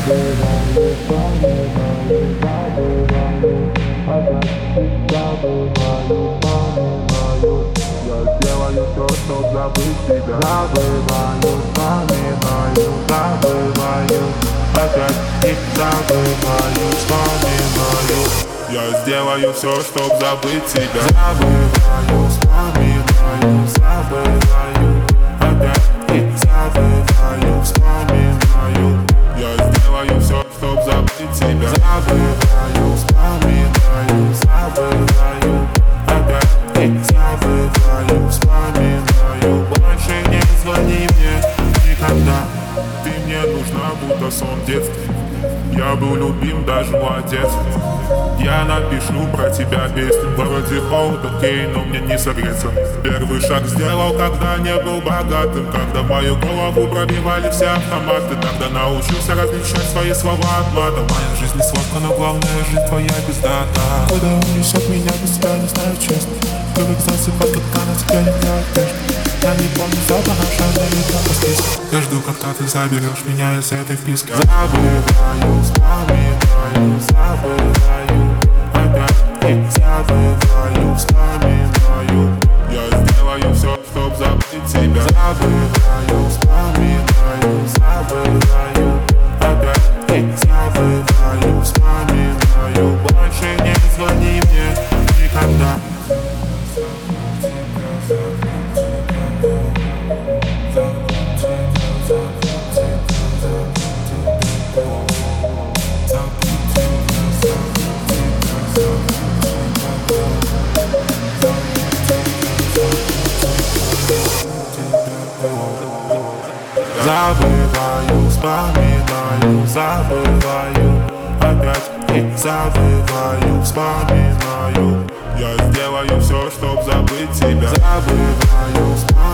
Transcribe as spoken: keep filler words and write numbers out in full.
сделаю все, чтоб забыть тебя. Забываю, вспоминаю, забываю, опять и забываю, вспоминаю. Я сделаю все, чтоб забыть тебя. Забываю, вспоминаю, забываю, опять и забываю, вспоминаю. Я сделаю все, чтоб забыть тебя. Забываю, вспоминаю, забываю, опять и забываю, вспоминаю. Больше не звони мне никогда. Ты мне нужна, будто сон детства. Я был любим, даже молодец. Я напишу про тебя песню. Вроде холод, окей, но мне не согреться. Первый шаг сделал, когда не был богатым. Когда в мою голову пробивали все автоматы. Тогда научился различать свои слова от мата. Моя жизнь не сладка, но главное, жизнь твоя без дата. Куда унесет меня, без тебя не знаю честно. Привык засыпать, как канат, тебя не одежды. Я не помню запах, а шанель по списку. Я жду, когда ты заберешь меня из этой вписки. Забываю, вспоминаю, забываю, опять и забываю, вспоминаю. Я сделаю все, чтоб забыть тебя. Забываю, вспоминаю, забываю, опять и забываю, вспоминаю. Больше не звони мне никогда. Забываю, вспоминаю, забываю, опять и забываю, вспоминаю. Я сделаю все, чтоб забыть тебя. Забываю, вспоминаю.